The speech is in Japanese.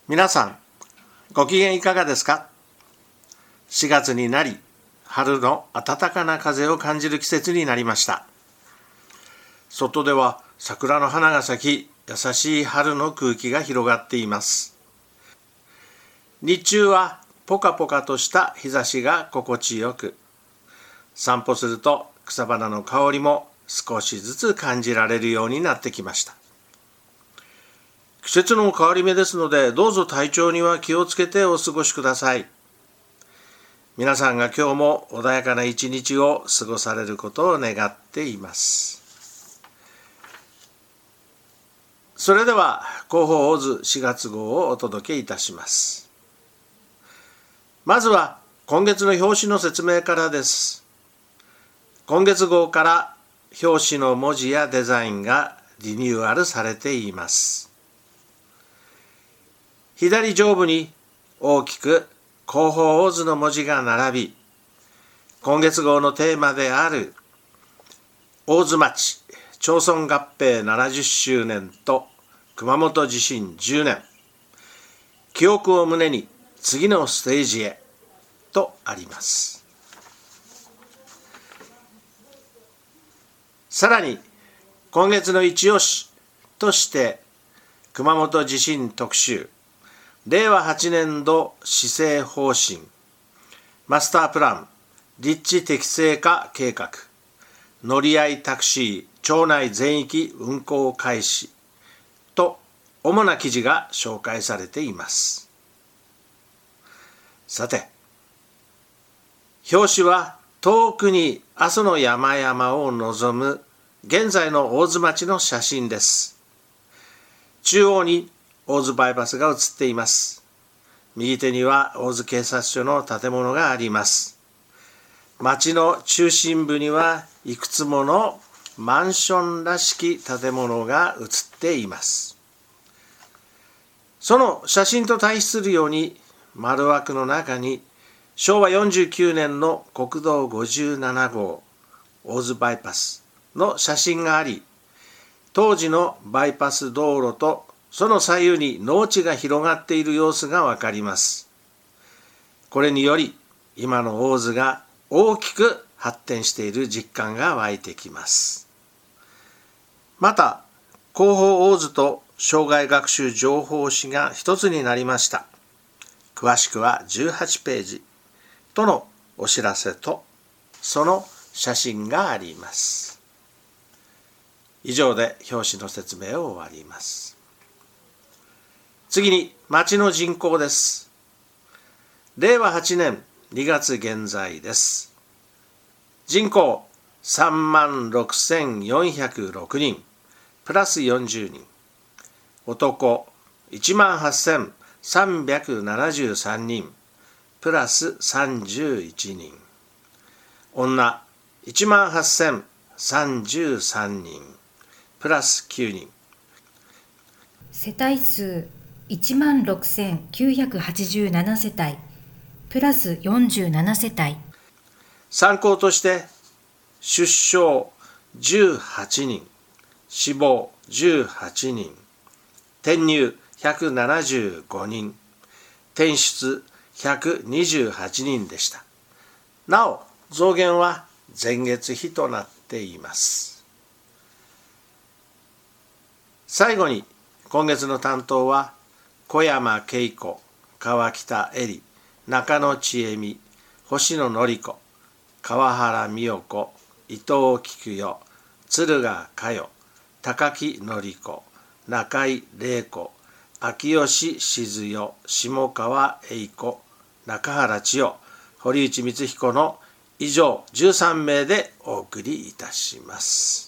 皆さん、ご機嫌いかがですか？4月になり、春の暖かな風を感じる季節になりました。外では桜の花が咲き、優しい春の空気が広がっています。日中はポカポカとした日差しが心地よく、散歩すると草花の香りも少しずつ感じられるようになってきました。季節の変わり目ですので、どうぞ体調には気をつけてお過ごしください。皆さんが今日も穏やかな一日を過ごされることを願っています。それでは広報オズ4月号をお届けいたします。まずは今月の表紙の説明からです。今月号から表紙の文字やデザインがリニューアルされています。左上部に大きく広報オズの文字が並び、今月号のテーマである大津町町村合併70周年と熊本地震10年、記憶を胸に次のステージへとあります。さらに今月の一押しとして熊本地震特集、令和8年度施政方針、マスタープラン、立地適正化計画、乗り合いタクシー、町内全域運行開始と主な記事が紹介されています。さて、表紙は遠くに阿蘇の山々を望む現在の大津町の写真です。中央に大津バイパスが写っています。右手には大津警察署の建物があります。町の中心部にはいくつものマンションらしき建物が写っています。その写真と対比するように丸枠の中に昭和49年の国道57号大津バイパスの写真があり、当時のバイパス道路とその左右に農地が広がっている様子がわかります。これにより今の大津が大きく発展している実感が湧いてきます。また広報大津と生涯学習情報誌が一つになりました。詳しくは18ページとのお知らせとその写真があります。以上で表紙の説明を終わります。次に町の人口です。令和8年2月現在です。人口36,406人プラス40人、男18,373人プラス31人、女18,033人プラス9人、 世帯数16,987 世帯プラス47世帯。 参考として出生18人、死亡18人、転入175人、転出128人でした。なお増減は前月比となっています。最後に今月の担当は小山恵子、川北恵里、中野千恵美、星野典子、川原美代子、伊藤菊代、敦賀佳代、高木典子、中井玲子、秋吉静代、下川栄子、中原千代、堀内光彦の以上13名でお送りいたします。